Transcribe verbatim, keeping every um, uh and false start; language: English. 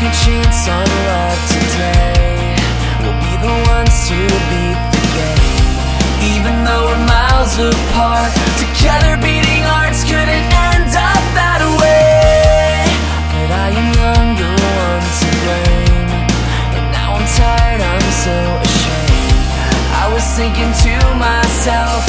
a chance on love today. We'll be the ones to beat the game. Even though we're miles apart, together beating hearts couldn't end up that way. But I am younger, one to blame, and now I'm tired, I'm so ashamed. I was thinking to myself,